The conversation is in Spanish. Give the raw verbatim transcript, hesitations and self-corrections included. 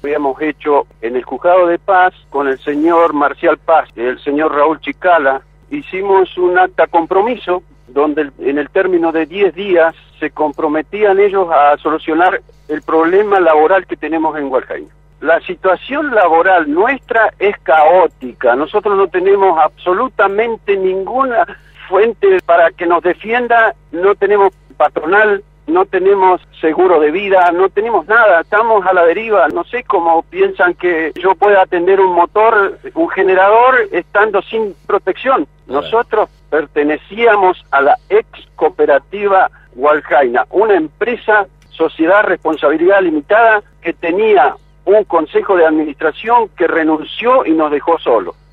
Habíamos hecho en el Juzgado de Paz con el señor Marcial Paz y el señor Raúl Chicala, hicimos un acta compromiso donde en el término de diez días se comprometían ellos a solucionar el problema laboral que tenemos en Hualgaina. La situación laboral nuestra es caótica, nosotros no tenemos absolutamente ninguna fuente para que nos defienda, no tenemos patronal, no tenemos seguro de vida, no tenemos nada, estamos a la deriva. No sé cómo piensan que yo pueda atender un motor, un generador, estando sin protección. Nosotros pertenecíamos a la ex cooperativa Hualgaina, una empresa, sociedad responsabilidad limitada, que tenía un consejo de administración que renunció y nos dejó solos.